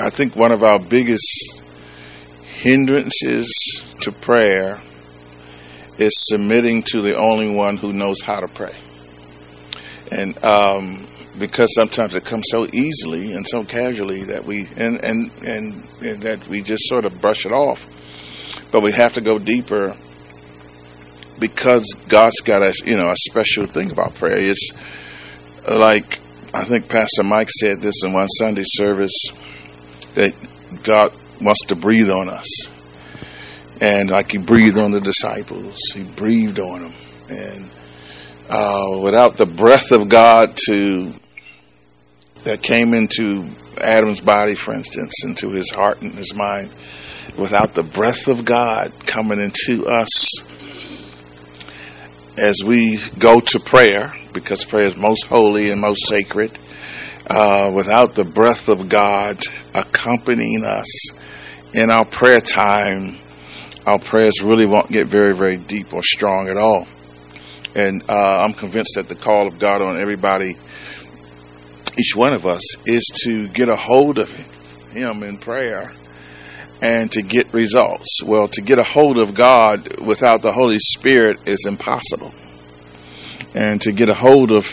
I think one of our biggest hindrances to prayer is submitting to the only one who knows how to pray. And because sometimes it comes so easily and so casually that we and that we just sort of brush it off. But we have to go deeper, because God's got a special thing about prayer. It's like, I think Pastor Mike said this in one Sunday service, that God wants to breathe on us. And like he breathed on the disciples, he breathed on them. And without the breath of God that came into Adam's body, for instance, into his heart and his mind, without the breath of God coming into us as we go to prayer, because prayer is most holy and most sacred, without the breath of God accompanying us in our prayer time, our prayers really won't get very, very deep or strong at all. And I'm convinced that the call of God on everybody, each one of us, is to get a hold of him in prayer and to get results. Well, to get a hold of God without the Holy Spirit is impossible. And to get a hold of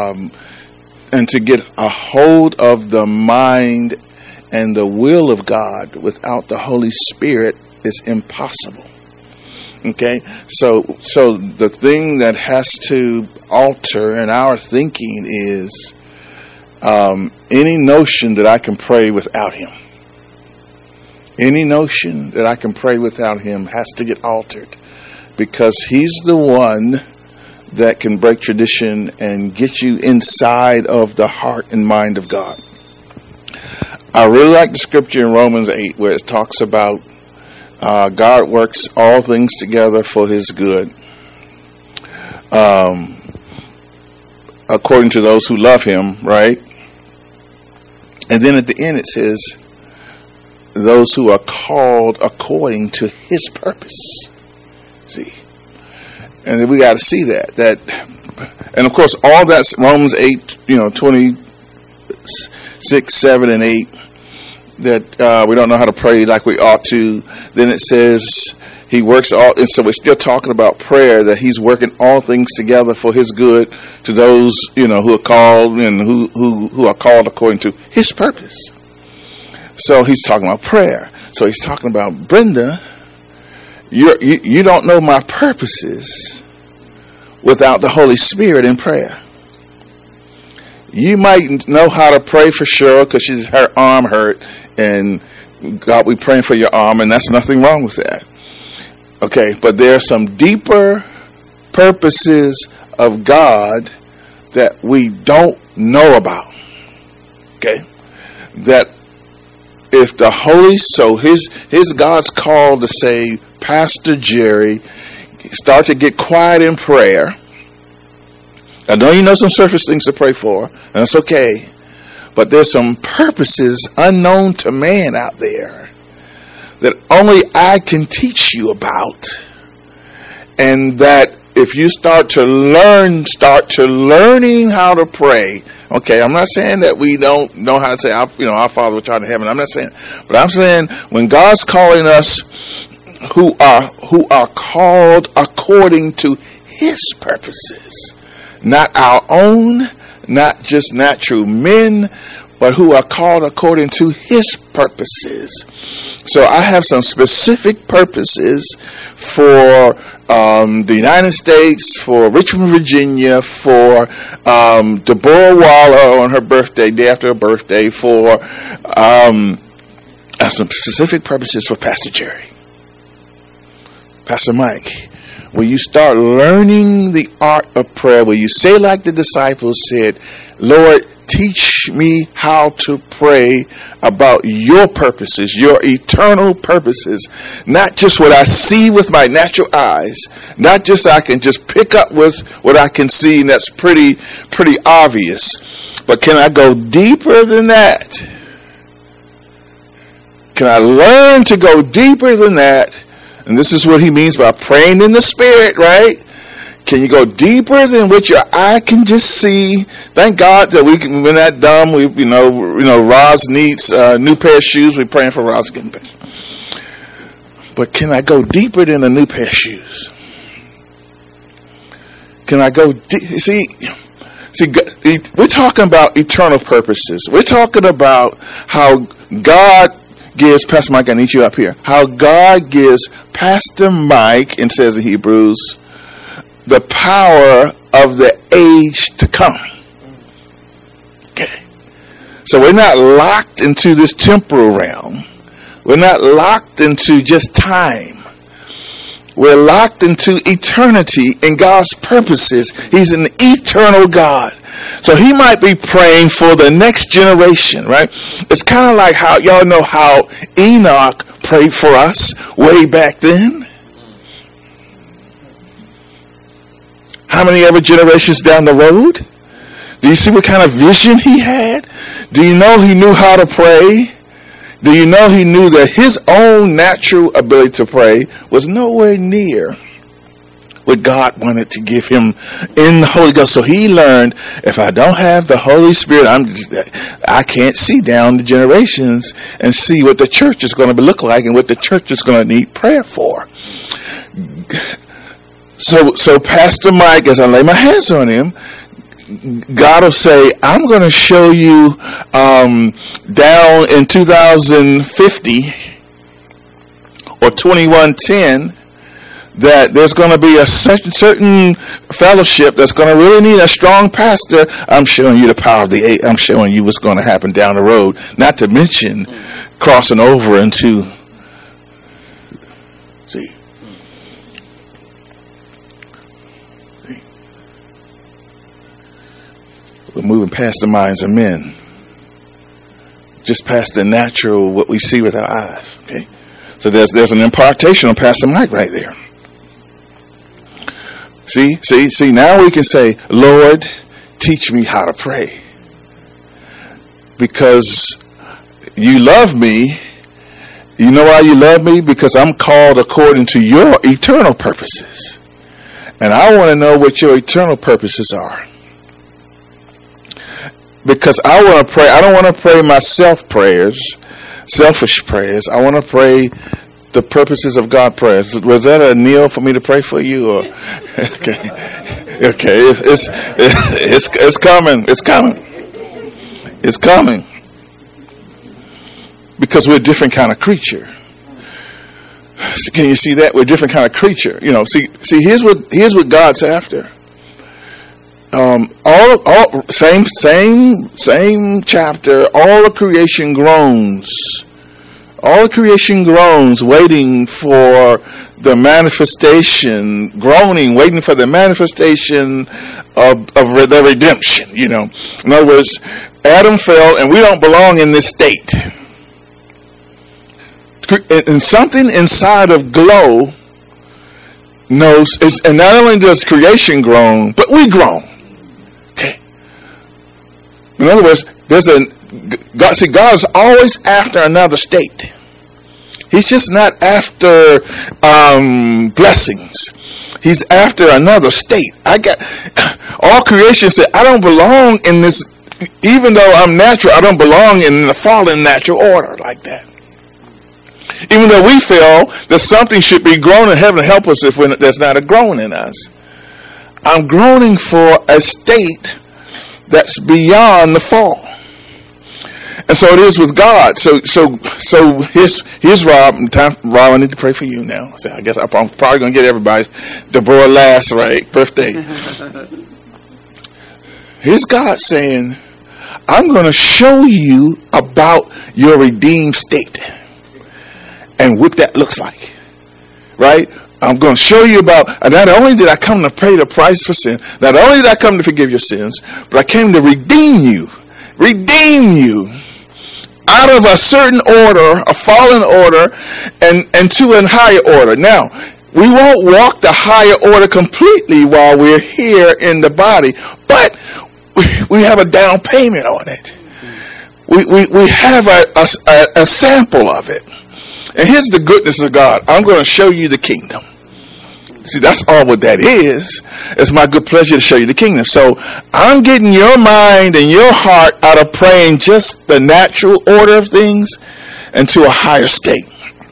the mind and the will of God without the Holy Spirit is impossible. Okay, so the thing that has to alter in our thinking is any notion that I can pray without him. Any notion that I can pray without him has to get altered, because he's the one that can break tradition and get you inside of the heart and mind of God. I really like the scripture in Romans 8 where it talks about God works all things together for his good, according to those who love him, right? And then at the end it says, those who are called according to his purpose. See? And then we got to see that. And of course, all that's Romans 8, 26, 7, and 8, that we don't know how to pray like we ought to. Then it says he works all, and so we're still talking about prayer, that he's working all things together for his good to those, who are called and who are called according to his purpose. So he's talking about prayer. So he's talking about, Brenda, you don't know my purposes without the Holy Spirit in prayer. You might know how to pray for Cheryl because her arm hurt, and God, we praying for your arm, and that's nothing wrong with that. Okay, but there are some deeper purposes of God that we don't know about. Okay, that if the Holy, so his God's call to say, Pastor Jerry, start to get quiet in prayer. I know you know some surface things to pray for, and that's okay. But there's some purposes unknown to man out there that only I can teach you about. And that if you start to learning how to pray. Okay, I'm not saying that we don't know how to say, our Father which art in heaven. I'm not saying, but I'm saying when God's calling us who are called according to his purposes, not our own, not just natural men, but who are called according to his purposes. So I have some specific purposes for the United States, for Richmond, Virginia, for Deborah Waller on her birthday, day after her birthday, for I have some specific purposes for Pastor Jerry. Pastor Mike, will you start learning the art of prayer? Will you say like the disciples said, Lord, teach me how to pray about your purposes, your eternal purposes, not just what I see with my natural eyes, not just I can just pick up with what I can see and that's pretty obvious, but can I go deeper than that? Can I learn to go deeper than that? And this is what he means by praying in the Spirit, right? Can you go deeper than what your eye can just see? Thank God that we're not dumb. Roz needs a new pair of shoes. We're praying for Roz getting better. But can I go deeper than a new pair of shoes? Can I go deep? See, we're talking about eternal purposes. We're talking about how God gives, Pastor Mike, I need you up here, how God gives Pastor Mike, and says in Hebrews, the power of the age to come. Okay. So we're not locked into this temporal realm. We're not locked into just time. We're locked into eternity and God's purposes. He's an eternal God. So he might be praying for the next generation, right? It's kind of like how, y'all know how Enoch prayed for us way back then. How many ever generations down the road? Do you see what kind of vision he had? Do you know he knew how to pray? Do you know he knew that his own natural ability to pray was nowhere near what God wanted to give him in the Holy Ghost? So he learned, if I don't have the Holy Spirit, I can't see down the generations and see what the church is going to look like and what the church is going to need prayer for. So Pastor Mike, as I lay my hands on him, God will say, I'm going to show you down in 2050 or 2110 that there's going to be a certain fellowship that's going to really need a strong pastor. I'm showing you the power of the eight. I'm showing you what's going to happen down the road. Not to mention crossing over into, see. We're moving past the minds of men. Just past the natural, what we see with our eyes. Okay? So there's an impartation on Pastor Mike right there. See, now we can say, Lord, teach me how to pray. Because you love me. You know why you love me? Because I'm called according to your eternal purposes. And I want to know what your eternal purposes are. Because I want to pray. I don't want to pray myself prayers, selfish prayers. I want to pray the purposes of God prayers. Was that a kneel for me to pray for you? Or okay, it's coming. It's coming. It's coming. Because we're a different kind of creature. So can you see that? We're a different kind of creature. You know. See. Here's what God's after. All same chapter. All the creation groans. All the creation groans, waiting for the manifestation, groaning, waiting for the manifestation of the redemption. You know, in other words, Adam fell, and we don't belong in this state. And something inside of Glow knows, and not only does creation groan, but we groan. Okay. In other words, God is always after another state. He's just not after blessings. He's after another state. All creation said, I don't belong in this, even though I'm natural, I don't belong in the fallen natural order like that. Even though we feel that something should be grown in heaven to help us if there's not a groan in us. I'm groaning for a state that's beyond the fall. And so it is with God. So here's Rob. Rob, I need to pray for you now. So I guess I'm probably going to get everybody's Deborah last, right? Birthday. Here's God saying, I'm going to show you about your redeemed state and what that looks like. Right? I'm going to show you about, and not only did I come to pay the price for sin, not only did I come to forgive your sins, but I came to redeem you out of a certain order, a fallen order, and to a higher order. Now, we won't walk the higher order completely while we're here in the body, but we have a down payment on it. We have a sample of it. And here's the goodness of God. I'm going to show you the kingdom. See, that's all what that is. It's my good pleasure to show you the kingdom. So I'm getting your mind and your heart out of praying just the natural order of things into a higher state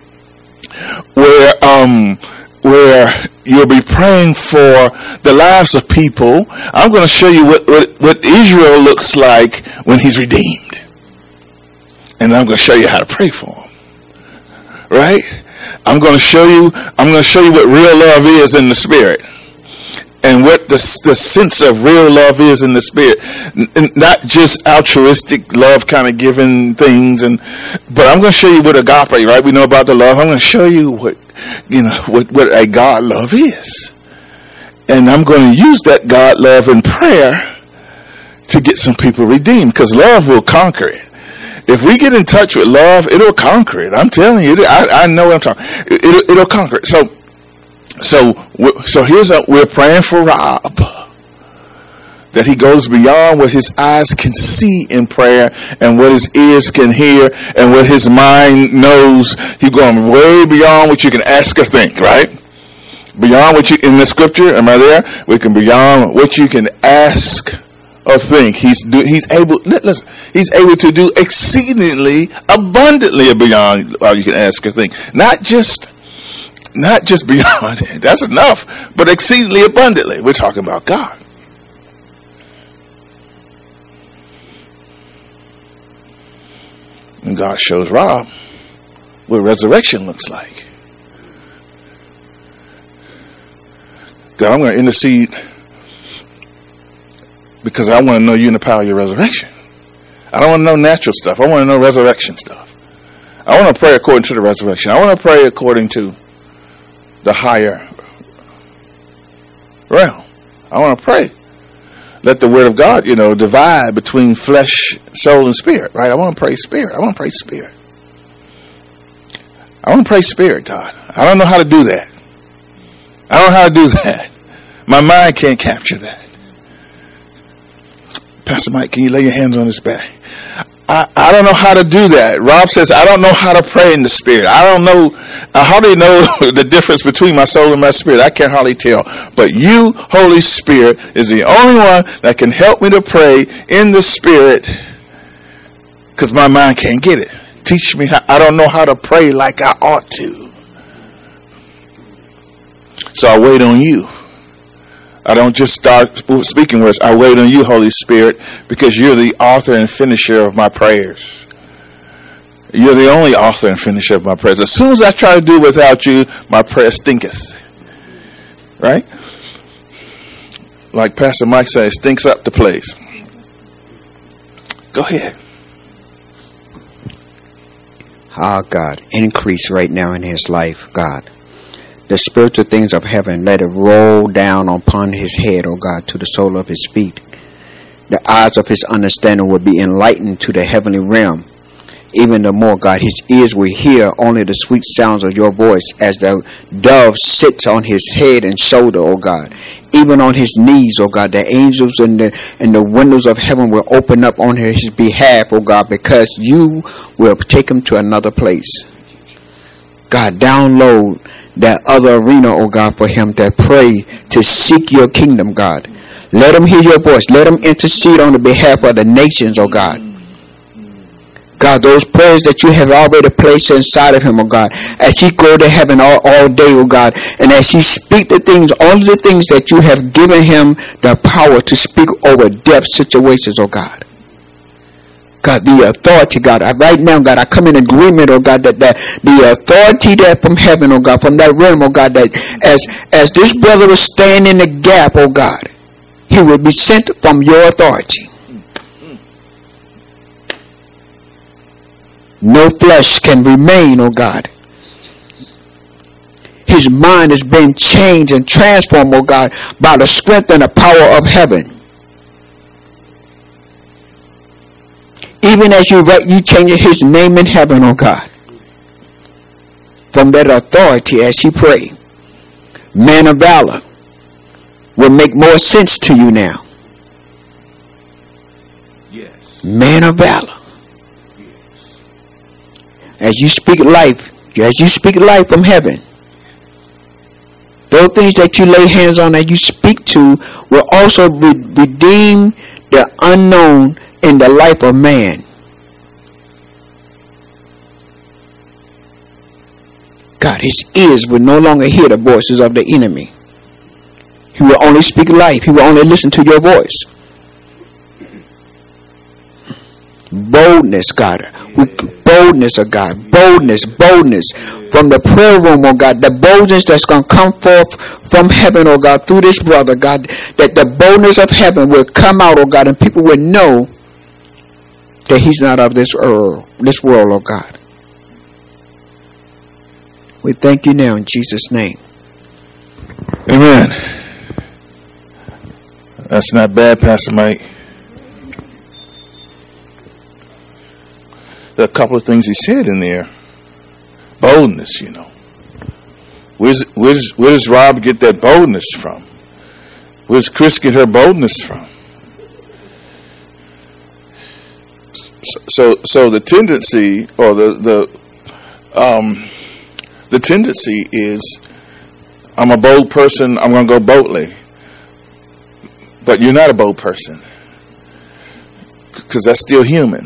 where you'll be praying for the lives of people. I'm going to show you what Israel looks like when he's redeemed. And I'm going to show you how to pray for him. Right? I'm going to show you what real love is in the spirit. And what the sense of real love is in the spirit. Not just altruistic love kind of giving things, but I'm going to show you what agape, right? We know about the love. I'm going to show you what a God love is. And I'm going to use that God love in prayer to get some people redeemed, because love will conquer it. If we get in touch with love, it'll conquer it. I'm telling you, I know what I'm talking. It'll conquer it. So we're praying for Rob, that he goes beyond what his eyes can see in prayer and what his ears can hear and what his mind knows. He's going way beyond what you can ask or think, right? Beyond what you, in the scripture, am I there? We can beyond what you can ask or think. He's able to do exceedingly abundantly beyond all you can ask or think. Not just beyond. That's enough, but exceedingly abundantly. We're talking about God. And God shows Rob what resurrection looks like. God, I'm going to intercede because I want to know you in the power of your resurrection. I don't want to know natural stuff. I want to know resurrection stuff. I want to pray according to the resurrection. I want to pray according to the higher realm. I want to pray. Let the word of God, divide between flesh, soul, and spirit, right? I want to pray spirit. I want to pray spirit. I want to pray spirit, God. I don't know how to do that. I don't know how to do that. My mind can't capture that. Pastor Mike, can you lay your hands on his back? I don't know how to do that. Rob says, I don't know how to pray in the spirit. I hardly know the difference between my soul and my spirit. I can't hardly tell. But you, Holy Spirit, is the only one that can help me to pray in the spirit, because my mind can't get it. Teach me how. I don't know how to pray like I ought to. So I wait on you. I don't just start speaking words. I wait on you, Holy Spirit, because you're the author and finisher of my prayers. You're the only author and finisher of my prayers. As soon as I try to do without you, my prayer stinketh. Right? Like Pastor Mike says, stinks up the place. Go ahead. God, increase right now in his life, God. The spiritual things of heaven, let it roll down upon his head, oh God, to the sole of his feet. The eyes of his understanding will be enlightened to the heavenly realm. Even the more, God, his ears will hear only the sweet sounds of your voice as the dove sits on his head and shoulder, oh God. Even on his knees, oh God, the angels and the windows of heaven will open up on his behalf, oh God, because you will take him to another place. God, download that other arena, oh God, for him to pray, to seek your kingdom, God. Let him hear your voice. Let him intercede on the behalf of the nations, oh God. God, those prayers that you have already placed inside of him, oh God, as he go to heaven all day, oh God, and as he speak the things, only the things that you have given him the power to speak over death situations, oh God. God, the authority, God, right now, God, I come in agreement, oh God, that the authority that from heaven, oh God, from that realm, oh God, that as this brother was standing in the gap, oh God, he will be sent from your authority. No flesh can remain, oh God. His mind is being changed and transformed, oh God, by the strength and the power of heaven. Even as you change his name in heaven, oh God. From that authority as he prayed. Man of valor will make more sense to you now. Yes. Man of valor. Yes. As you speak life from heaven. Those things that you lay hands on and you speak to will also redeem the unknown in the life of man. God, his ears will no longer hear the voices of the enemy. He will only speak life. He will only listen to your voice. Boldness, God. Boldness, oh God. Boldness. From the prayer room, oh God. The boldness that's going to come forth from heaven, oh God, through this brother, God. That the boldness of heaven will come out, oh God, and people will know that he's not of this world, oh God. We thank you now in Jesus' name. Amen. That's not bad, Pastor Mike. There are a couple of things he said in there. Boldness, you know. Where does Rob get that boldness from? Where does Chris get her boldness from? So the tendency, or the tendency is, I'm a bold person, I'm going to go boldly. But you're not a bold person, because that's still human.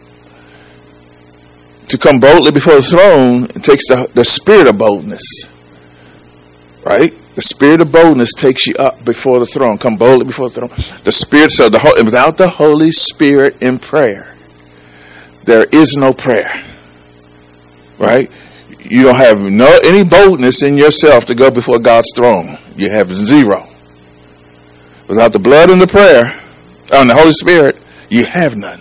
To come boldly before the throne, it takes the spirit of boldness. Right? The spirit of boldness takes you up before the throne. Come boldly before the throne. The spirit, so without the Holy Spirit in prayer, there is no prayer. Right? You don't have any boldness in yourself to go before God's throne. You have zero. Without the blood and the prayer and the Holy Spirit, you have none.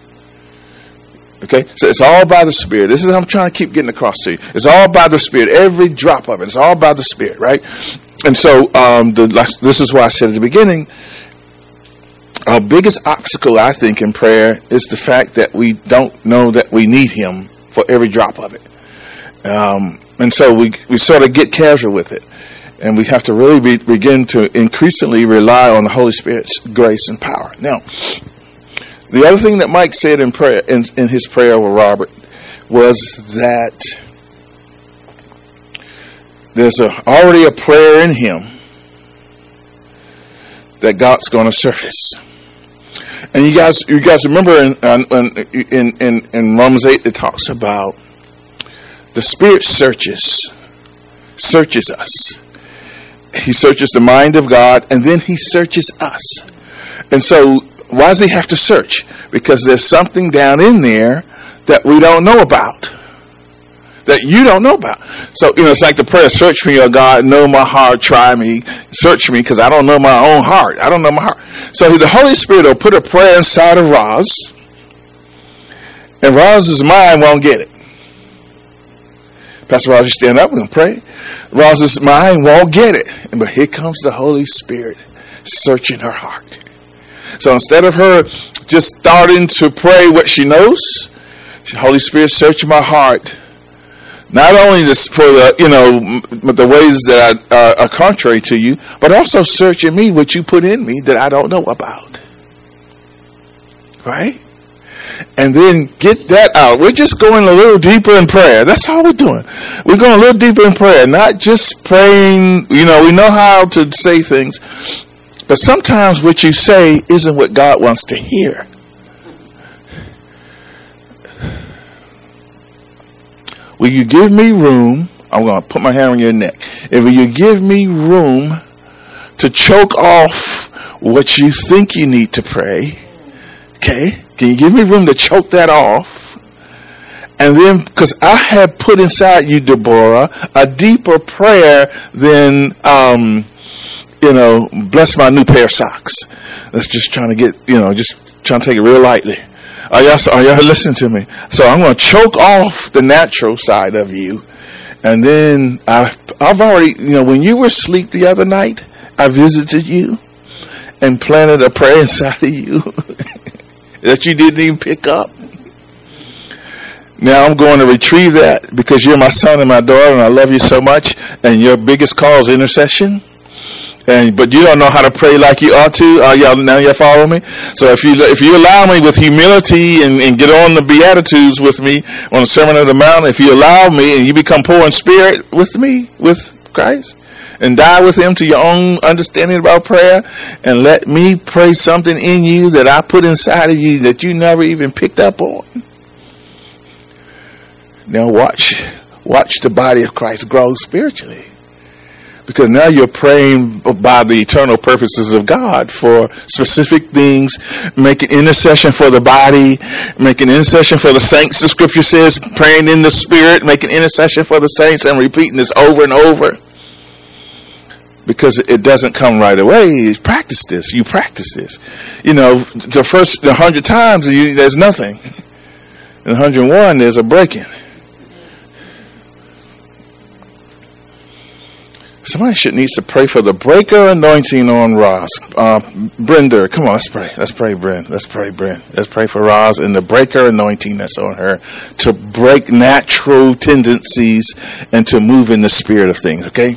Okay? So it's all by the Spirit. This is what I'm trying to keep getting across to you. It's all by the Spirit. Every drop of it. It's all by the Spirit, right? And so this is why I said at the beginning, our biggest obstacle, I think, in prayer is the fact that we don't know that we need Him for every drop of it. And so we sort of get casual with it. And we have to really begin to increasingly rely on the Holy Spirit's grace and power. Now, the other thing that Mike said in prayer, in his prayer with Robert, was that there's already a prayer in him that God's going to surface. And you guys remember in Romans 8 it talks about the Spirit searches us. He searches the mind of God, and then He searches us. And so, why does He have to search? Because there's something down in there that we don't know about. That you don't know about. So, it's like the prayer, search me, oh God, know my heart, try me, search me, because I don't know my own heart. I don't know my heart. So the Holy Spirit will put a prayer inside of Roz, and Roz's mind won't get it. Pastor Roz, you stand up, we're going to pray. Roz's mind won't get it. But here comes the Holy Spirit searching her heart. So instead of her just starting to pray what she knows, Holy Spirit, search my heart. Not only for the ways that are contrary to you, but also search in me what you put in me that I don't know about. Right? And then get that out. We're just going a little deeper in prayer. That's all we're doing. We're going a little deeper in prayer, not just praying. We know how to say things, but sometimes what you say isn't what God wants to hear. Will you give me room? I'm going to put my hand on your neck. Will you give me room to choke off what you think you need to pray? Okay? Can you give me room to choke that off? And then, because I have put inside you, Deborah, a deeper prayer than, bless my new pair of socks. That's just trying to get, just trying to take it real lightly. Are y'all listening to me? So I'm going to choke off the natural side of you. And then I've already, when you were asleep the other night, I visited you and planted a prayer inside of you that you didn't even pick up. Now I'm going to retrieve that because you're my son and my daughter and I love you so much. And your biggest call is intercession. But you don't know how to pray like you ought to. Y'all follow me? So if you allow me with humility and get on the Beatitudes with me on the Sermon on the Mount, if you allow me and you become poor in spirit with me, with Christ, and die with him to your own understanding about prayer, and let me pray something in you that I put inside of you that you never even picked up on. Now watch the body of Christ grow spiritually. Because now you're praying by the eternal purposes of God for specific things, making intercession for the body, making intercession for the saints, the scripture says, praying in the spirit, making intercession for the saints, and repeating this over and over. Because it doesn't come right away. You practice this. The first 100 times, there's nothing. In 101, there's a breaking. Somebody needs to pray for the breaker anointing on Roz. Brenda, come on, let's pray. Let's pray, Brenda. Let's pray for Roz and the breaker anointing that's on her to break natural tendencies and to move in the spirit of things, okay?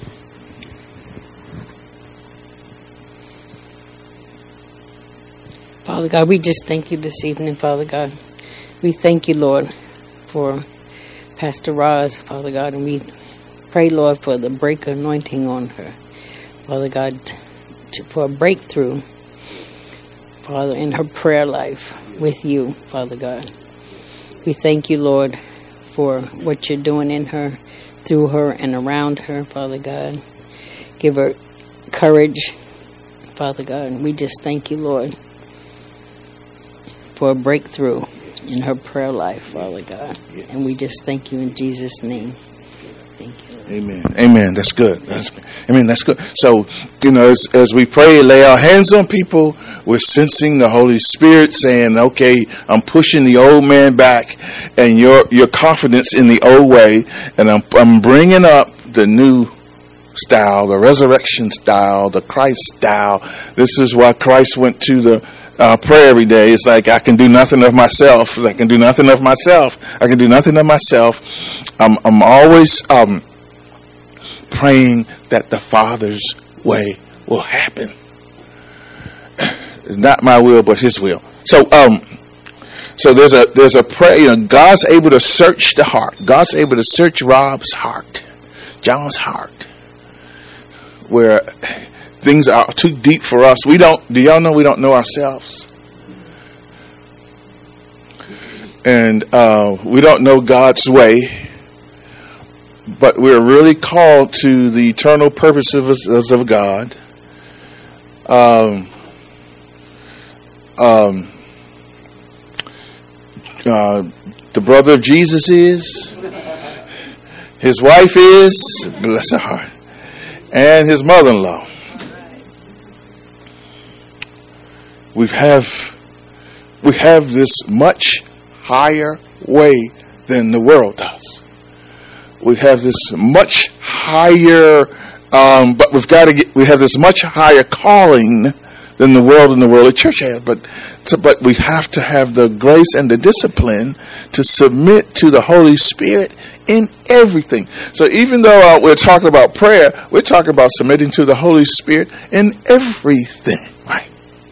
Father God, we just thank you this evening, Father God. We thank you, Lord, for Pastor Roz, Father God, and we pray, Lord, for the breaker anointing on her, Father God, for a breakthrough, Father, in her prayer life with you, Father God. We thank you, Lord, for what you're doing in her, through her, and around her, Father God. Give her courage, Father God. And we just thank you, Lord, for a breakthrough in her prayer life, Father God. And we just thank you in Jesus' name. Amen. That's good. That's good. So, as we pray, lay our hands on people, we're sensing the Holy Spirit saying, okay, I'm pushing the old man back and your confidence in the old way, and I'm bringing up the new style, the resurrection style, the Christ style. This is why Christ went to the prayer every day. It's like, I can do nothing of myself. I'm always praying that the Father's way will happen. It's not my will, but His will. So there's a prayer. God's able to search the heart. God's able to search Rob's heart, John's heart, where things are too deep for us. Do y'all know we don't know ourselves? And we don't know God's way. But we're really called to the eternal purposes of God. The brother of Jesus is, his wife is, bless her heart, and his mother-in-law. We have this much higher way than the world does. We have this much higher, but we have this much higher calling than the world and the worldly church has. But we have to have the grace and the discipline to submit to the Holy Spirit in everything. So even though we're talking about prayer, we're talking about submitting to the Holy Spirit in everything, right?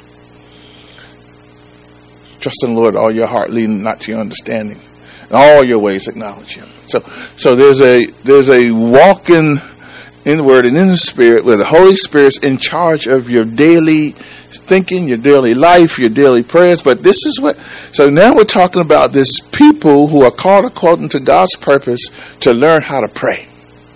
Trust in the Lord all your heart, leading not to your understanding. In all your ways acknowledge Him. So there's a walking in the Word and in the Spirit where the Holy Spirit's in charge of your daily thinking, your daily life, your daily prayers. But this is so now we're talking about this people who are called according to God's purpose to learn how to pray.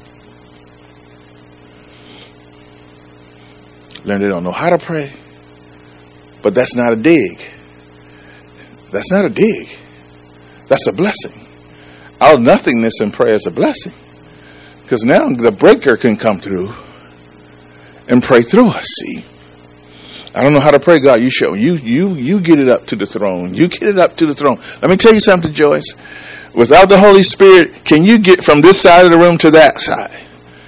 Learn they don't know how to pray, but that's not a dig. That's not a dig. That's a blessing. Our nothingness in prayer is a blessing. Because now the breaker can come through and pray through us. See, I don't know how to pray. God, you show. You get it up to the throne. You get it up to the throne. Let me tell you something, Joyce. Without the Holy Spirit, can you get from this side of the room to that side?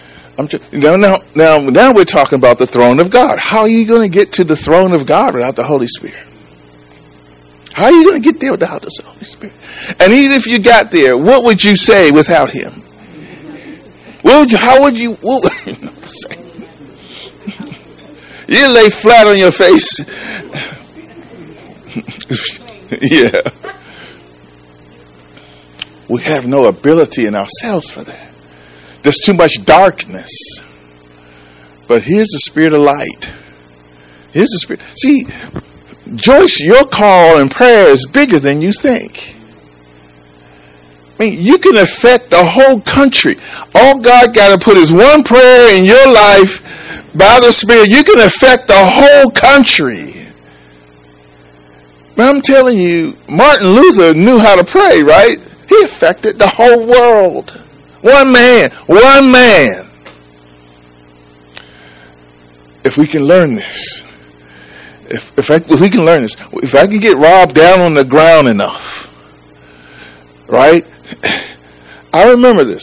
Now we're talking about the throne of God. How are you going to get to the throne of God without the Holy Spirit? How are you going to get there without the Holy Spirit? And even if you got there, what would you say without Him? How would you say? You lay flat on your face. Yeah. We have no ability in ourselves for that. There's too much darkness. But here's the spirit of light. Here's the spirit. See, Joyce, your call and prayer is bigger than you think. I mean, you can affect the whole country. All God got to put is one prayer in your life by the Spirit. You can affect the whole country. But I'm telling you, Martin Luther knew how to pray, right? He affected the whole world. One man. If we can learn this, if we can learn this, if I can get Rob down on the ground enough, right? I remember this.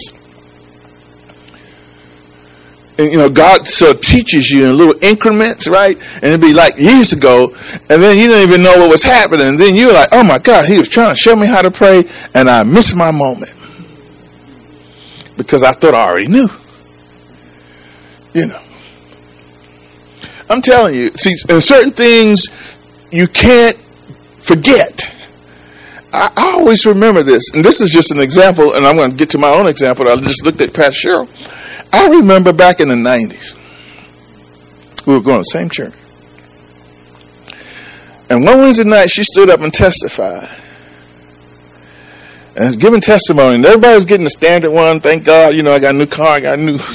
And, God sort of teaches you in little increments, right? And it'd be like years ago, and then you didn't even know what was happening. And then you were like, oh my God, he was trying to show me how to pray, and I missed my moment. Because I thought I already knew. I'm telling you, see, in certain things you can't forget. I always remember this, and this is just an example, and I'm going to get to my own example. I just looked at Pastor Cheryl. I remember back in the 90s, we were going to the same church. And one Wednesday night, she stood up and testified. And giving testimony, and everybody was getting the standard one. Thank God, I got a new car, I got a new,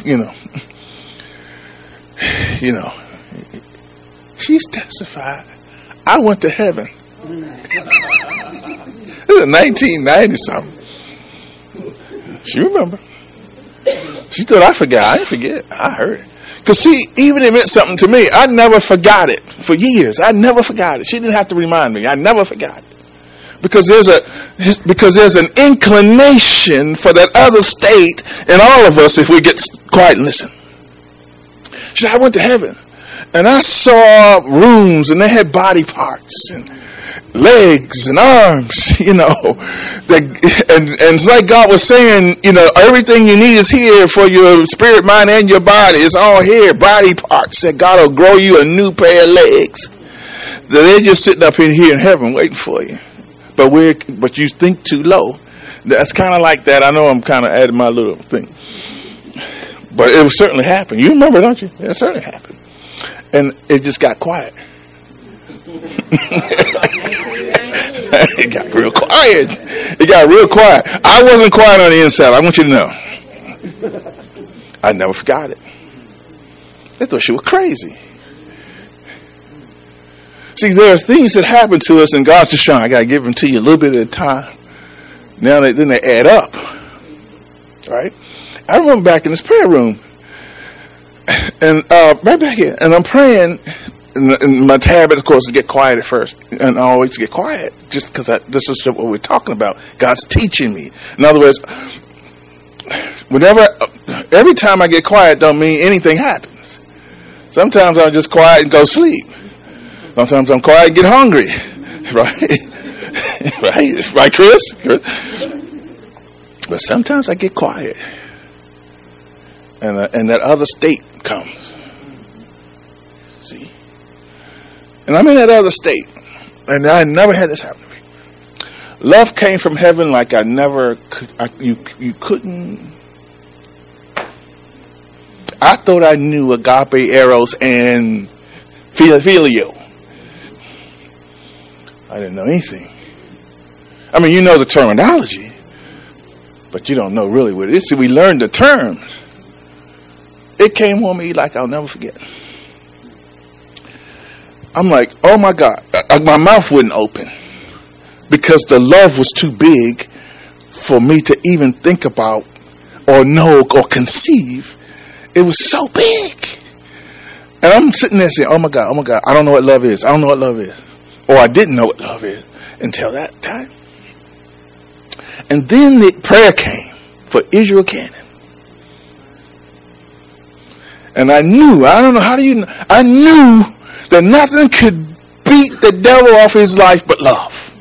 She's testified. I went to heaven. This is 1990 something. She remember. She thought I forgot. I didn't forget. I heard it. Because see, even it meant something to me. I never forgot it for years. I never forgot it. She didn't have to remind me. I never forgot it. Because there's an inclination for that other state in all of us if we get quiet and listen. She said, I went to heaven. And I saw rooms, and they had body parts and legs and arms, and it's like God was saying, everything you need is here for your spirit, mind, and your body. It's all here, body parts. Said God will grow you a new pair of legs. They're just sitting up in here in heaven waiting for you. But you think too low. That's kind of like that. I know I'm kind of adding my little thing. But it was certainly happened. You remember, don't you? It certainly happened. And it just got quiet. It got real quiet. I wasn't quiet on the inside. I want you to know. I never forgot it. They thought she was crazy. See, there are things that happen to us, and God's just trying, I got to give them to you a little bit at a time. Then they add up. Right? I remember back in this prayer room, and right back here, and I'm praying, and my habit, of course, is to get quiet at first, and I always get quiet, just because this is what we're talking about. God's teaching me. In other words, every time I get quiet don't mean anything happens. Sometimes I'm just quiet and go sleep. Sometimes I'm quiet and get hungry. Right? Right, Chris? But sometimes I get quiet. And that other state comes. See? And I'm in that other state. And I never had this happen to me. Love came from heaven like I never could. You couldn't. I thought I knew agape, eros, and phileo. I didn't know anything. I mean, you know the terminology, but you don't know really what it is. See, we learned the terms. It came on me like I'll never forget. I'm like, oh my God. My mouth wouldn't open because the love was too big for me to even think about or know or conceive. It was so big. And I'm sitting there saying, oh my God, I don't know what love is. Or I didn't know what love is until that time. And then the prayer came for Israel Cannon. And I knew, I don't know, how do you know? I knew that nothing could beat the devil off his life but love.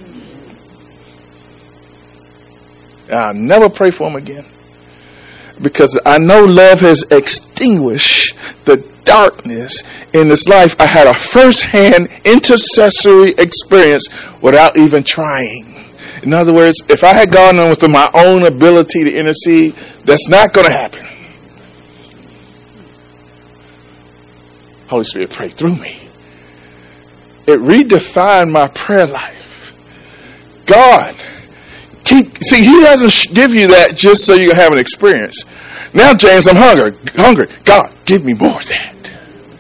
And I'll never pray for him again. Because I know love has extinguished the darkness in this life. I had a first-hand intercessory experience without even trying. In other words, if I had gone on with my own ability to intercede, that's not going to happen. Holy Spirit, pray through me. It redefined my prayer life. God, see, he doesn't give you that just so you can have an experience. Now, James, I'm hungry. God, give me more of that.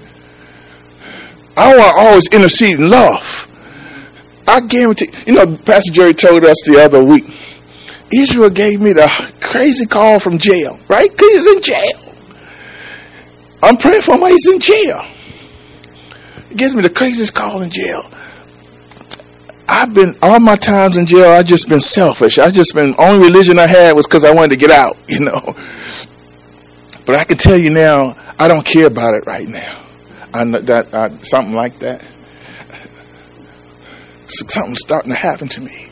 I want to always intercede in love. I guarantee, Pastor Jerry told us the other week, Israel gave me the crazy call from jail, right? Because he's in jail. I'm praying for him while he's in jail. He gives me the craziest call in jail. All my times in jail, I've just been selfish. Only religion I had was because I wanted to get out, But I can tell you now, I don't care about it right now. I know that something like that. Something's starting to happen to me.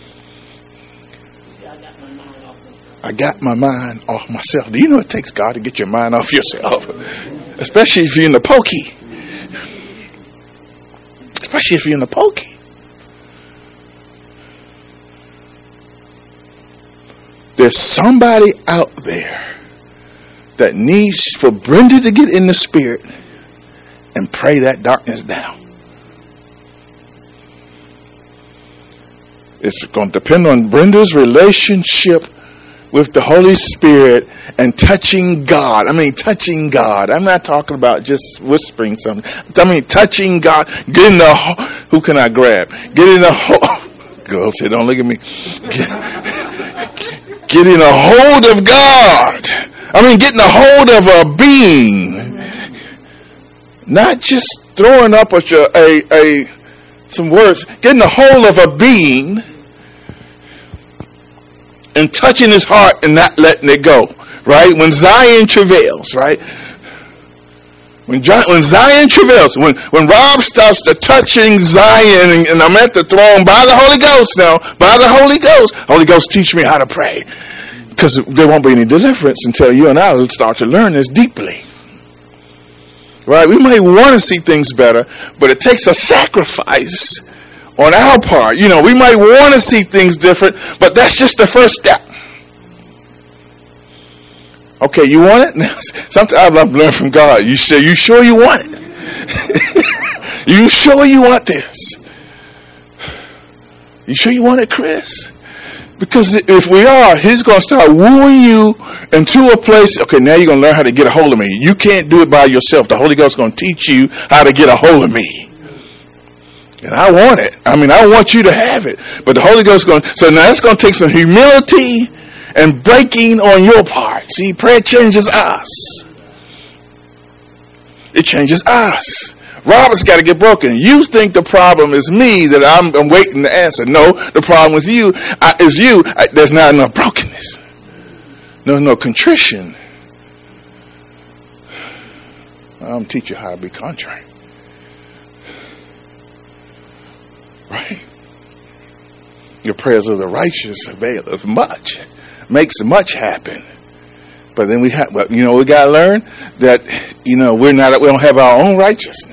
I got my mind off myself. Do you know it takes God to get your mind off yourself? Especially if you're in the pokey. There's somebody out there that needs for Brenda to get in the spirit and pray that darkness down. It's going to depend on Brenda's relationship with the Holy Spirit and touching God. Touching God. I'm not talking about just whispering something. Touching God. Who can I grab? Get in the hole. Girl, say, don't look at me. Getting a hold of God. Getting a hold of a being. Not just throwing up some words. Getting a hold of a being and touching his heart and not letting it go. Right? When Zion travails, right? When Zion travails, when Rob starts to touching Zion, and I'm at the throne by the Holy Ghost now, by the Holy Ghost. Holy Ghost, teach me how to pray. Because there won't be any deliverance until you and I start to learn this deeply. Right? We may want to see things better, but it takes a sacrifice on our part. We might want to see things different, but that's just the first step. Okay, you want it? Sometimes I've learned from God. You sure you want it? You sure you want this? You sure you want it, Chris? Because if we are, he's going to start wooing you into a place. Okay, now you're going to learn how to get a hold of me. You can't do it by yourself. The Holy Ghost is going to teach you how to get a hold of me. And I want it. I want you to have it. But the Holy Ghost is going to. So now it's going to take some humility and breaking on your part. See, prayer changes us. It changes us. Robert's got to get broken. You think the problem is me, that I'm waiting to answer. No, the problem with you is you. There's not enough brokenness. There's no contrition. I'm teach you how to be contrite. Right? Your prayers of the righteous availeth much. Makes much happen. But then we got to learn that, we don't have our own righteousness.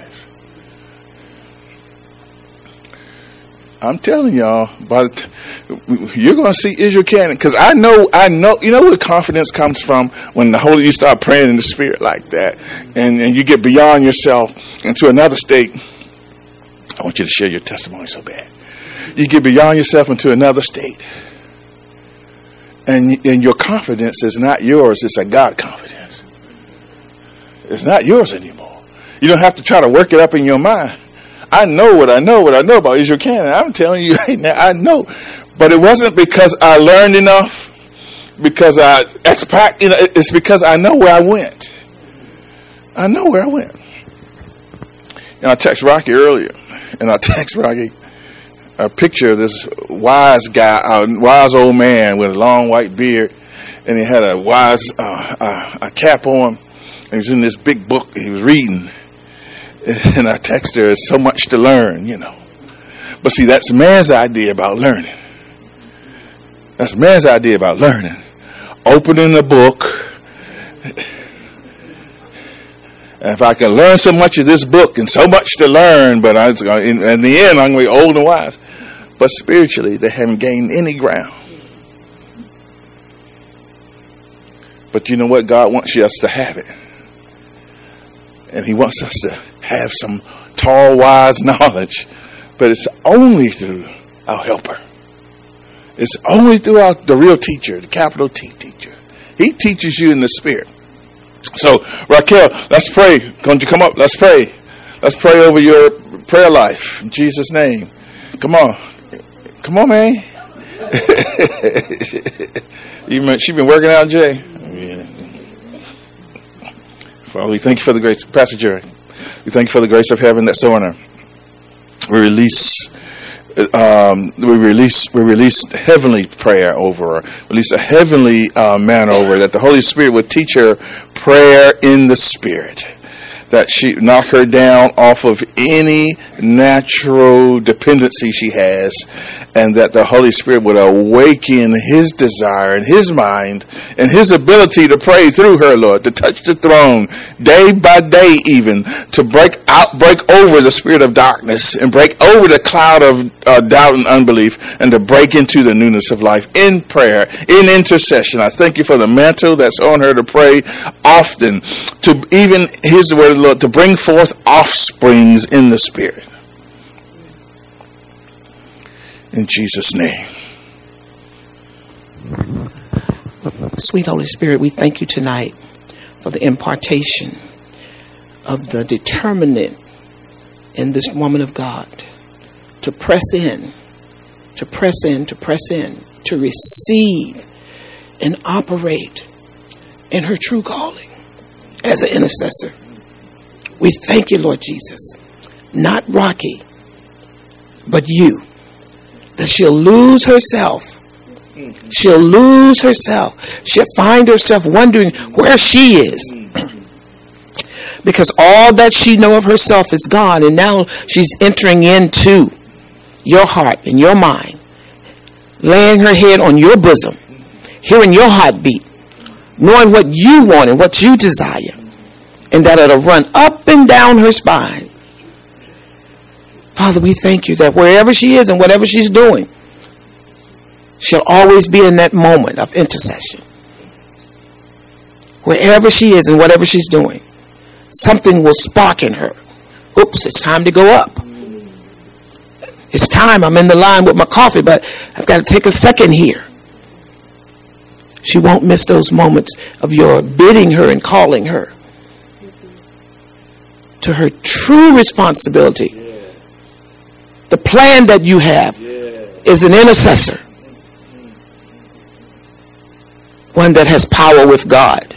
I'm telling y'all, you're going to see Israel Cannon, because I know, where confidence comes from when you start praying in the Spirit like that, and you get beyond yourself into another state. I want you to share your testimony so bad. You get beyond yourself into another state, and your confidence is not yours; it's a God confidence. It's not yours anymore. You don't have to try to work it up in your mind. I know what I know about Israel Cannon. I'm telling you right now, I know. But it wasn't because I learned enough, because it's because I know where I went. I know where I went. I texted Rocky earlier, and I texted Rocky a picture of this wise guy, wise old man with a long white beard, and he had a wise a cap on, and he was in this big book he was reading. And I text her, "It's so much to learn, But see, that's man's idea about learning. That's man's idea about learning. Opening the book. And if I can learn so much of this book and so much to learn, but in the end, I'm going to be old and wise. But spiritually, they haven't gained any ground. But you know what? God wants us to have it. And he wants us to have some tall, wise knowledge, but it's only through our helper. It's only through the real teacher, the capital T teacher. He teaches you in the Spirit. So, Raquel, let's pray. Don't you come up? Let's pray. Let's pray over your prayer life in Jesus' name. Come on. Come on, man. She been working out, Jay? Yeah. Father, we thank you for the grace. Pastor Jerry, we thank you for the grace of heaven that's on her. We release heavenly prayer over her. Release a heavenly manna over her, that the Holy Spirit would teach her prayer in the Spirit. That she knock her down off of any natural dependency she has, and that the Holy Spirit would awaken His desire and His mind and His ability to pray through her, Lord, to touch the throne day by day, even to break over the spirit of darkness and break over the cloud of doubt and unbelief, and to break into the newness of life in prayer, in intercession. I thank you for the mantle that's on her to pray often, to even, here's the word of the Lord, to bring forth offsprings in the Spirit. In Jesus' name. Sweet Holy Spirit, we thank you tonight for the impartation of the determinant in this woman of God to press in, to press in, to press in, to receive and operate in her true calling as an intercessor. We thank you, Lord Jesus, not Rocky, but you, that she'll lose herself. She'll lose herself. She'll find herself wondering where she is. Because all that she know of herself is gone, and now she's entering into your heart and your mind, laying her head on your bosom, hearing your heartbeat, knowing what you want and what you desire, and that it'll run up and down her spine. Father, we thank you that wherever she is and whatever she's doing, she'll always be in that moment of intercession. Wherever she is and whatever she's doing, something will spark in her. Oops, it's time to go up. It's time. I'm in the line with my coffee, but I've got to take a second here. She won't miss those moments of your bidding her and calling her to her true responsibility. The plan that you have is an intercessor. One that has power with God.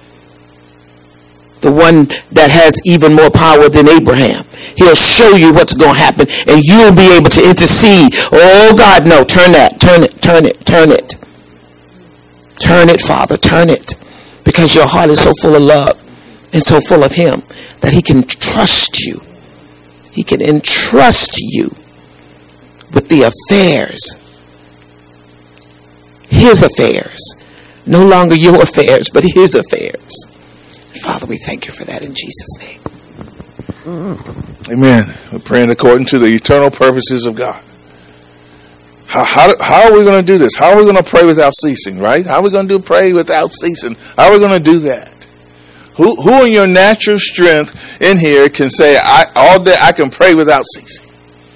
The one that has even more power than Abraham. He'll show you what's going to happen, and you'll be able to intercede. Oh God, no, turn that, turn it, turn it, turn it. Turn it, Father, turn it. Because your heart is so full of love and so full of Him that He can trust you. He can entrust you with the affairs. His affairs. No longer your affairs, but His affairs. Father, we thank you for that in Jesus' name. Amen. We're praying according to the eternal purposes of God. How are we going to do this? How are we going to pray without ceasing, right? How are we going to pray without ceasing? How are we going to do that? Who in your natural strength in here can say, all day I can pray without ceasing?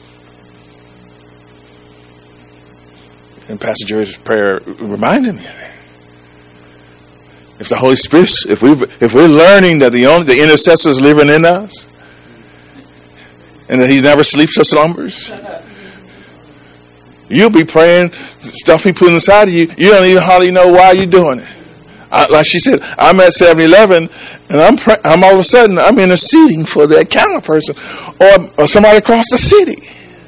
And Pastor Jerry's prayer reminded me of that. If the Holy Spirit, if we're learning that the intercessor is living in us, and that He never sleeps or slumbers, you'll be praying stuff He put inside of you. You don't even hardly know why you're doing it. Like she said, I'm at 7-Eleven, and I'm all of a sudden I'm interceding for that counter person or somebody across the city.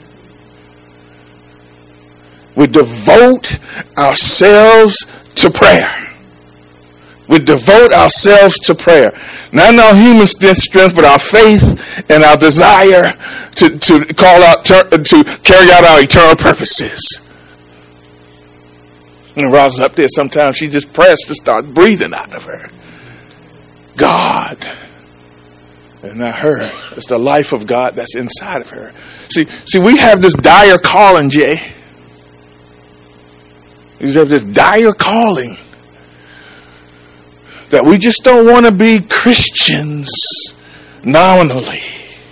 We devote ourselves to prayer. We devote ourselves to prayer. Not our human strength, but our faith and our desire to carry out our eternal purposes. And Roz up there, sometimes she just pressed to start breathing out of her. God. And not her. It's the life of God that's inside of her. See, we have this dire calling, Jay. We have this dire calling that we just don't want to be Christians nominally.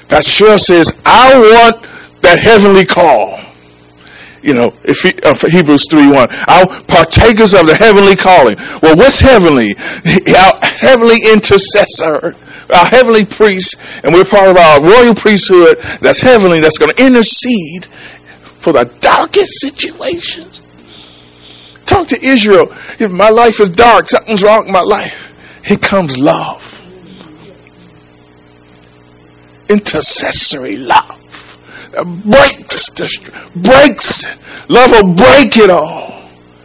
Pastor Cheryl says, I want that heavenly call. You know, Hebrews 3:1. Our partakers of the heavenly calling. Well, what's heavenly? Our heavenly intercessor, our heavenly priest, and we're part of our royal priesthood that's heavenly, that's going to intercede for the darkest situations. Talk to Israel. If my life is dark, something's wrong with my life. Here comes love. Intercessory love. Breaks. Love will break it all.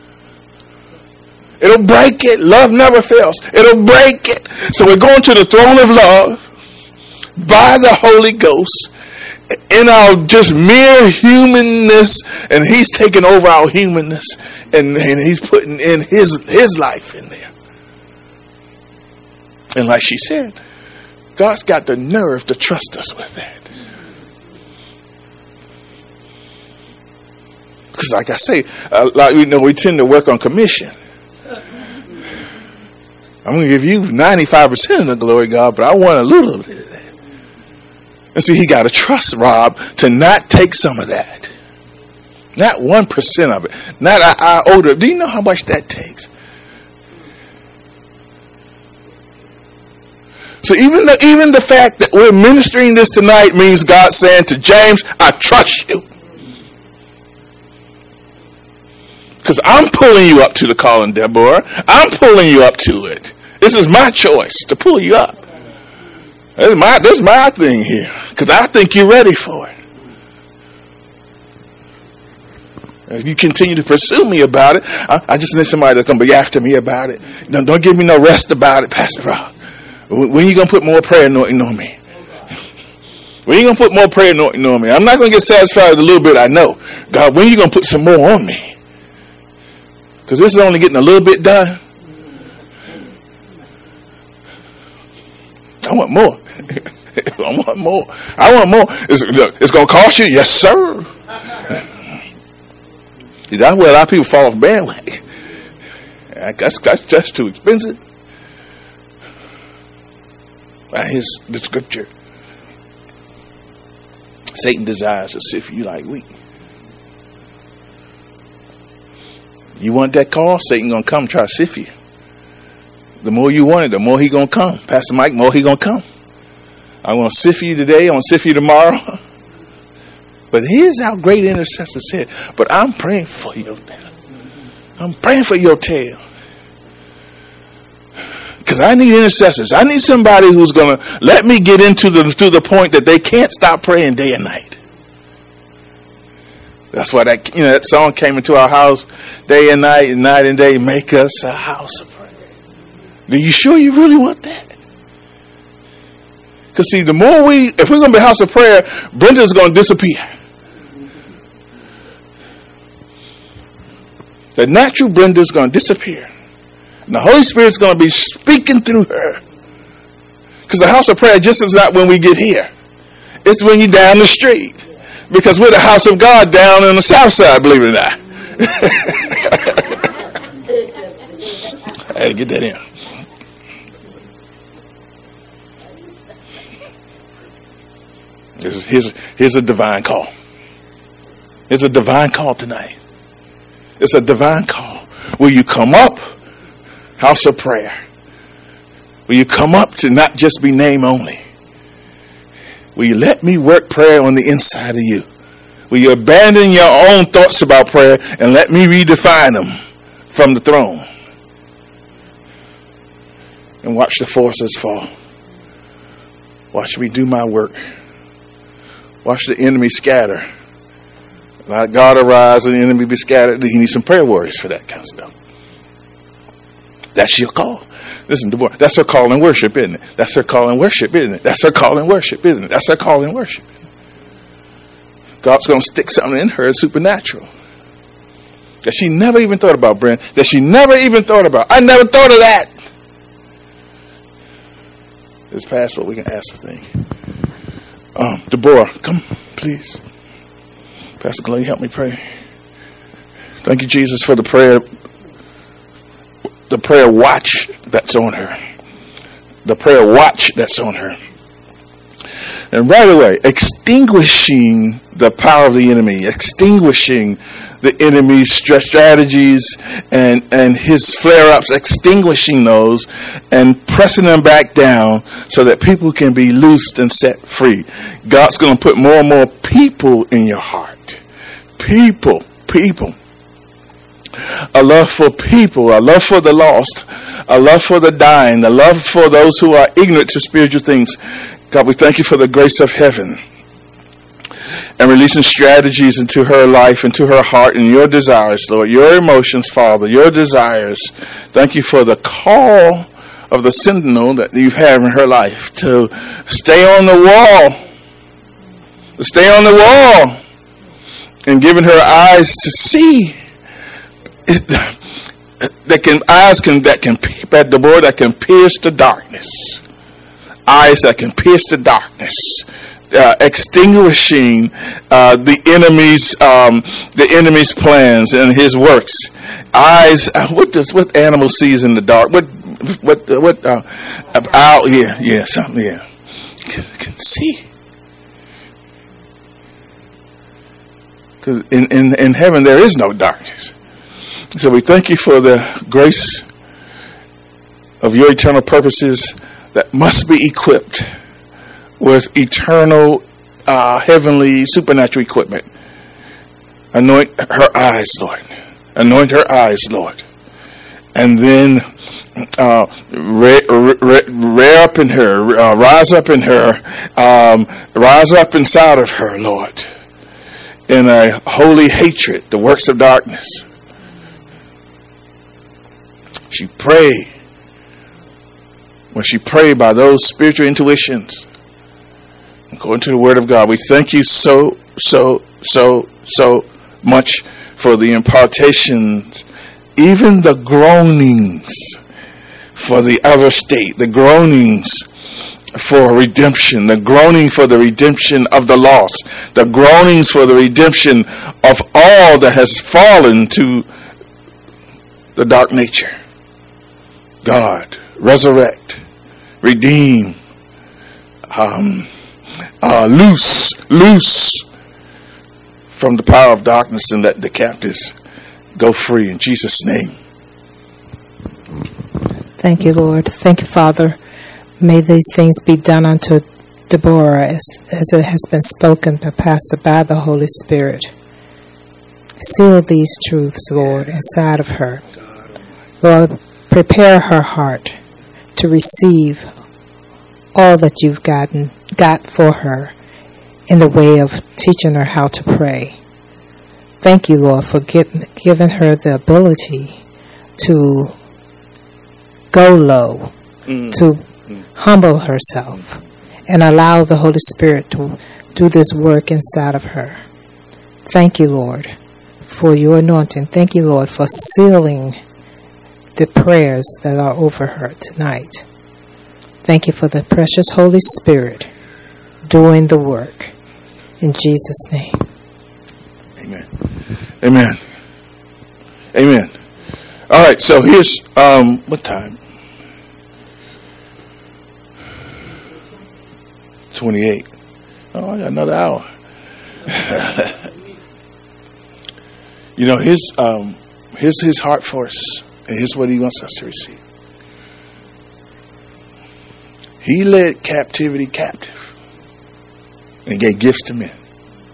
It'll break it. Love never fails. It'll break it. So we're going to the throne of love by the Holy Ghost in our just mere humanness, and he's taking over our humanness, and he's putting in his life in there. And like she said, God's got the nerve to trust us with that. Because like I say, we tend to work on commission. I'm going to give you 95% of the glory, God, but I want a little bit of that. And see, he got to trust Rob to not take some of that. Not 1% of it. Not an iota. Do you know how much that takes? So even the fact that we're ministering this tonight means God saying to James, I trust you. Because I'm pulling you up to the calling, Deborah. I'm pulling you up to it. This is my choice to pull you up. This is my thing here. Because I think you're ready for it. If you continue to pursue me about it, I just need somebody to come be after me about it. Don't give me no rest about it, Pastor Rob. When are you going to put more prayer anointing on me? When are you going to put more prayer anointing on me? I'm not going to get satisfied with a little bit I know. God, when are you going to put some more on me? Because this is only getting a little bit done. I want more. I want more. I want more. It's going to cost you? Yes, sir. That's where a lot of people fall off bandwagon. That's too expensive. Here's the scripture. Satan desires to sift you like wheat. You want that call? Satan gonna come try to sift you. The more you want it, the more he gonna come. Pastor Mike, more he gonna come. I'm gonna sift you today. I'm gonna sift you tomorrow. But here's how great intercessor said. But I'm praying for your tail. I'm praying for your tail. Because I need intercessors. I need somebody who's going to let me get to the point that they can't stop praying day and night. That's why that song came into our house day and night and day. Make us a house of prayer. Are you sure you really want that? Because see, if we're going to be a house of prayer, Brenda's going to disappear. The natural Brenda's going to disappear. And the Holy Spirit's going to be speaking through her. Because the house of prayer just is not when we get here. It's when you're down the street. Because we're the house of God down on the south side, believe it or not. I had to get that in. Here's a divine call. It's a divine call tonight. It's a divine call. Will you come up? House of prayer. Will you come up to not just be name only? Will you let me work prayer on the inside of you? Will you abandon your own thoughts about prayer and let me redefine them from the throne? And watch the forces fall. Watch me do my work. Watch the enemy scatter. Let God arise and the enemy be scattered. You need some prayer warriors for that kind of stuff. That's your call. Listen, Deborah, that's her call in worship, isn't it? That's her call in worship, isn't it? That's her call in worship, isn't it? That's her call in worship. God's going to stick something in her supernatural that she never even thought about, Brent. That she never even thought about. I never thought of that. It's past what we can ask the thing. Deborah, come, please. Pastor Clay, help me pray. Thank you, Jesus, for the prayer watch that's on her. The prayer watch that's on her. And right away, extinguishing the power of the enemy, extinguishing the enemy's strategies and his flare-ups, extinguishing those and pressing them back down so that people can be loosed and set free. God's going to put more and more people in your heart. People. A love for people, a love for the lost, a love for the dying, a love for those who are ignorant to spiritual things. God, we thank you for the grace of heaven and releasing strategies into her life, into her heart, and your desires, Lord, your emotions, Father, your desires. Thank you for the call of the sentinel that you have in her life to stay on the wall, and giving her eyes to see. That can peep at the board, that can pierce the darkness. Eyes that can pierce the darkness, extinguishing the enemy's plans and his works. Eyes. What animal sees in the dark? What owl? Yeah, something. Yeah, can see. Because in heaven there is no darkness. So we thank you for the grace of your eternal purposes that must be equipped with eternal, heavenly, supernatural equipment. Anoint her eyes, Lord. Anoint her eyes, Lord. And then rear up in her, rise up in her, rise up inside of her, Lord, in a holy hatred, the works of darkness. When she prayed by those spiritual intuitions, according to the word of God, we thank you so much for the impartations, even the groanings for the other state, the groanings for redemption, the groaning for the redemption of the lost, the groanings for the redemption of all that has fallen to the dark nature. God, resurrect, redeem, loose from the power of darkness, and let the captives go free in Jesus' name. Thank you, Lord. Thank you, Father. May these things be done unto Deborah as it has been spoken by Pastor by the Holy Spirit. Seal these truths, Lord, inside of her. Lord, prepare her heart to receive all that you've got for her in the way of teaching her how to pray. Thank you, Lord, for giving her the ability to go low, to humble herself, and allow the Holy Spirit to do this work inside of her. Thank you, Lord, for your anointing. Thank you, Lord, for sealing the prayers that are over her tonight. Thank you for the precious Holy Spirit doing the work. In Jesus' name. Amen. Amen. Amen. All right, so here's what time? 28. Oh, I got another hour. You know, here's his heart for us, and here's what he wants us to receive. He led captivity captive and gave gifts to men.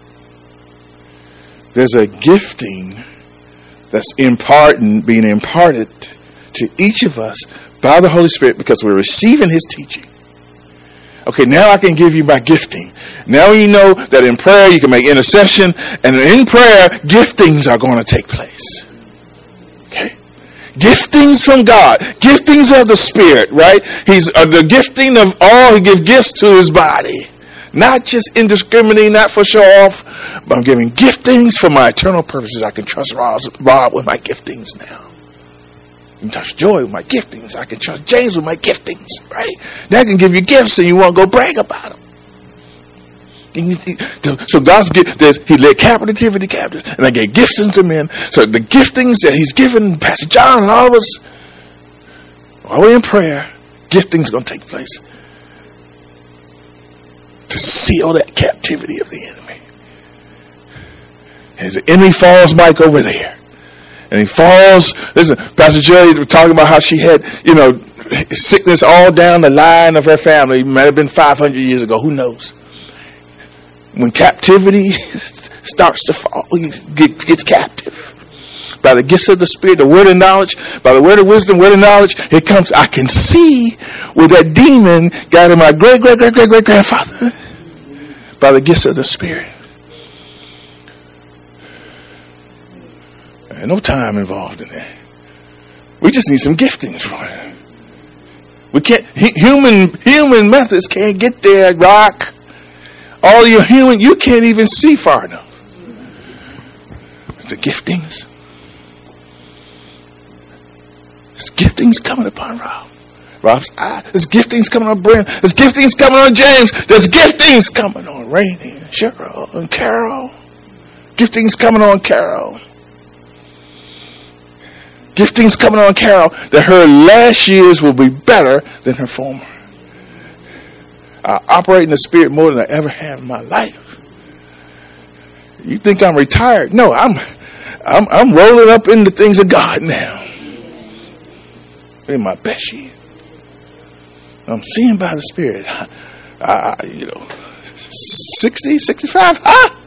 There's a gifting that's being imparted to each of us by the Holy Spirit because we're receiving his teaching. Okay, now I can give you my gifting. Now you know that in prayer you can make intercession, and in prayer, giftings are going to take place. Okay? Giftings from God. Giftings of the Spirit, right? He's the gifting of all. He gives gifts to his body. Not just indiscriminately, not for show off, but I'm giving giftings for my eternal purposes. I can trust Rob with my giftings now. I can trust Joy with my giftings. I can trust James with my giftings, right? Now I can give you gifts and you won't go brag about them. So God's gift, he led captivity captives, and I gave giftings to men. So the giftings that he's given Pastor John and all of us, while we're in prayer, giftings are going to take place to seal that captivity of the enemy. As the enemy falls, Mike, over there. And he falls. Listen, Pastor Jerry was talking about how she had, sickness all down the line of her family. It might have been 500 years ago. Who knows? When captivity starts to fall, he gets captive. By the gifts of the Spirit, the word of knowledge, by the word of wisdom, word of knowledge, it comes. I can see where that demon got in my great-great-great-great-great-grandfather. By the gifts of the Spirit. There's no time involved in that. We just need some giftings for it. We can't, human methods can't get there, Rock. All your you can't even see far enough. The giftings. There's giftings coming upon Rob's eye. There's giftings coming on Brent. There's giftings coming on James. There's giftings coming on Rainey and Cheryl and Carol. Giftings coming on Carol. Giftings coming on Carol that her last years will be better than her former. I operate in the Spirit more than I ever have in my life. You think I'm retired? No, I'm rolling up in the things of God now. In my best year. I'm seeing by the Spirit. 60, 65.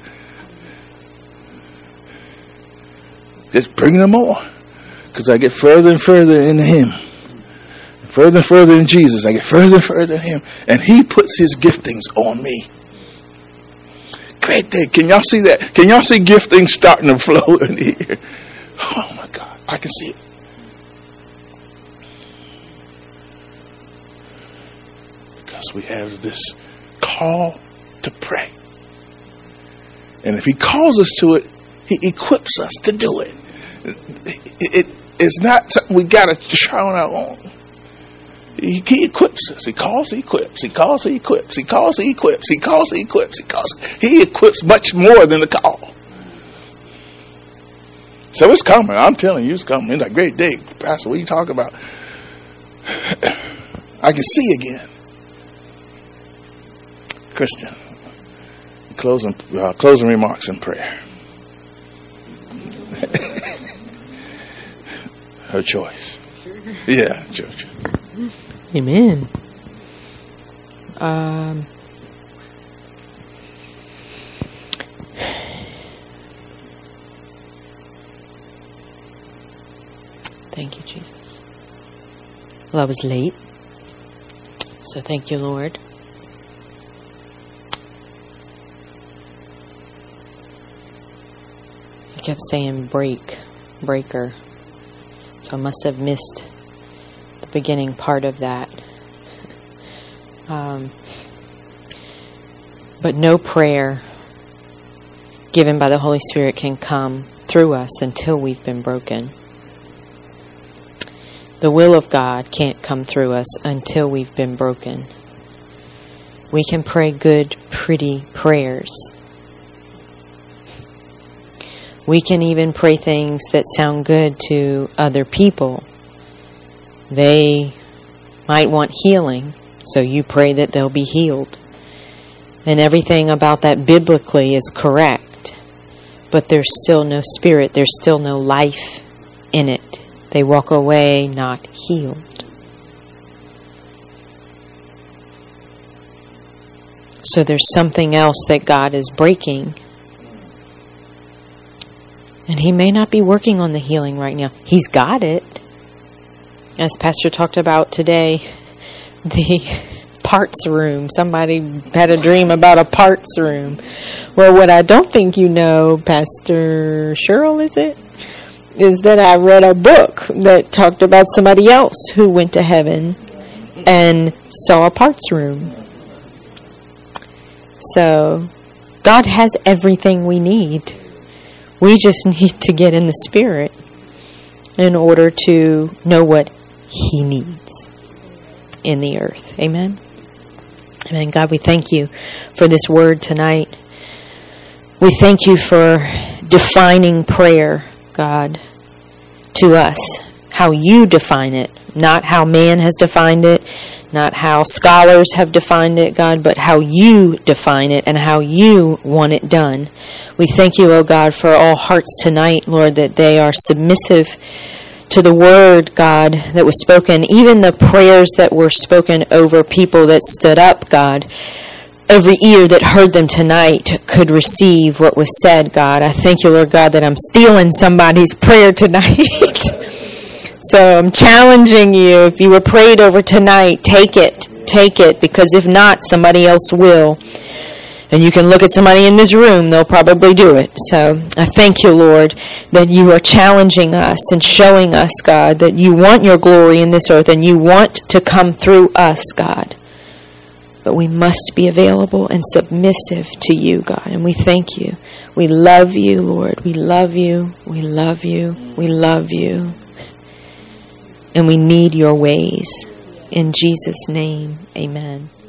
Just bringing them on. Because I get further and further into Him. Further and further in Jesus. I get further and further in Him. And He puts His giftings on me. Great day. Can y'all see that? Can y'all see giftings starting to flow in here? Oh my God. I can see it. Because we have this call to pray. And if He calls us to it, He equips us to do it. It's not something we got to try on our own. He equips us. He calls, He equips. He calls, He equips. He calls, He equips. He calls, He equips. He calls. He equips much more than the call. So it's coming. I'm telling you, it's coming. It's a great day. Pastor, what are you talking about? I can see again. Christian, closing remarks and prayer. Her choice. Yeah, Georgia. Amen. Thank you, Jesus. Well, I was late, so thank you, Lord. I kept saying breaker. So I must have missed the beginning part of that. But no prayer given by the Holy Spirit can come through us until we've been broken. The will of God can't come through us until we've been broken. We can pray good, pretty prayers. We can even pray things that sound good to other people. They might want healing, so you pray that they'll be healed. And everything about that biblically is correct. But there's still no spirit, there's still no life in it. They walk away not healed. So there's something else that God is breaking. And He may not be working on the healing right now. He's got it. As Pastor talked about today, the parts room. Somebody had a dream about a parts room. Well, what I don't think you know, Pastor Cheryl, is that I read a book that talked about somebody else who went to heaven and saw a parts room. So, God has everything we need. We just need to get in the Spirit in order to know what He needs in the earth. Amen? Amen. God, we thank You for this word tonight. We thank You for defining prayer, God, to us. How You define it Not how man has defined it, not how scholars have defined it, God, but how you define it and how you want it done. We thank you, oh God, for all hearts tonight, Lord, that they are submissive to the word, God, that was spoken, even the prayers that were spoken over people that stood up, God. Every ear that heard them tonight could receive what was said, God. I thank you, Lord God, that I'm stealing somebody's prayer tonight. So I'm challenging you, if you were prayed over tonight, take it, because if not, somebody else will. And you can look at somebody in this room, they'll probably do it. So I thank you, Lord, that you are challenging us and showing us, God, that you want your glory in this earth and you want to come through us, God. But we must be available and submissive to you, God. And we thank you. We love you, Lord. We love you. We love you. We love you. And we need your ways. In Jesus' name, amen.